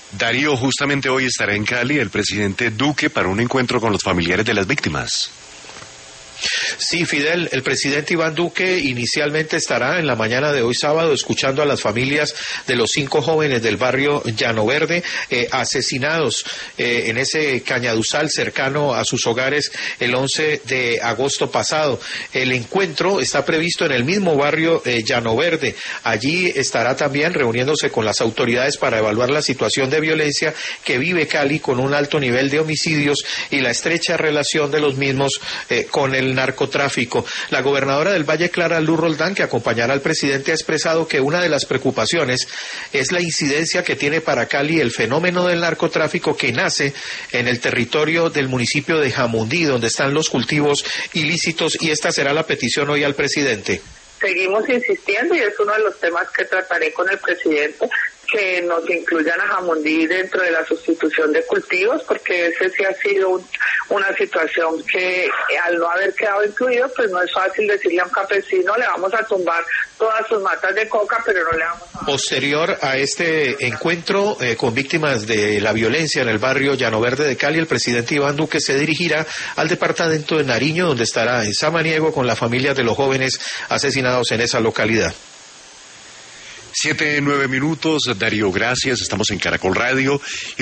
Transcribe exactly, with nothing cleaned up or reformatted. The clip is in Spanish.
Darío, justamente hoy estará en Cali el presidente Duque para un encuentro con los familiares de las víctimas. Sí, Fidel, el presidente Iván Duque inicialmente estará en la mañana de hoy sábado escuchando a las familias de los cinco jóvenes del barrio Llano Verde eh, asesinados eh, en ese cañaduzal cercano a sus hogares el once de agosto pasado. El encuentro está previsto en el mismo barrio eh, Llano Verde. Allí estará también reuniéndose con las autoridades para evaluar la situación de violencia que vive Cali con un alto nivel de homicidios y la estrecha relación de los mismos eh, con el narcotráfico. La gobernadora del Valle, Clara Luz Roldán, que acompañará al presidente, ha expresado que una de las preocupaciones es la incidencia que tiene para Cali el fenómeno del narcotráfico que nace en el territorio del municipio de Jamundí, donde están los cultivos ilícitos, y esta será la petición hoy al presidente. Seguimos insistiendo y es uno de los temas que trataré con el presidente, que nos incluyan a Jamundí dentro de la sustitución de cultivos, porque ese sí ha sido un, una situación que al no haber quedado incluido, pues no es fácil decirle a un campesino le vamos a tumbar todas sus matas de coca, pero no le vamos a... Posterior a este encuentro eh, con víctimas de la violencia en el barrio Llano Verde de Cali, el presidente Iván Duque se dirigirá al departamento de Nariño, donde estará en Samaniego con la familia de los jóvenes asesinados en esa localidad. Siete, nueve minutos, Darío, gracias, estamos en Caracol Radio.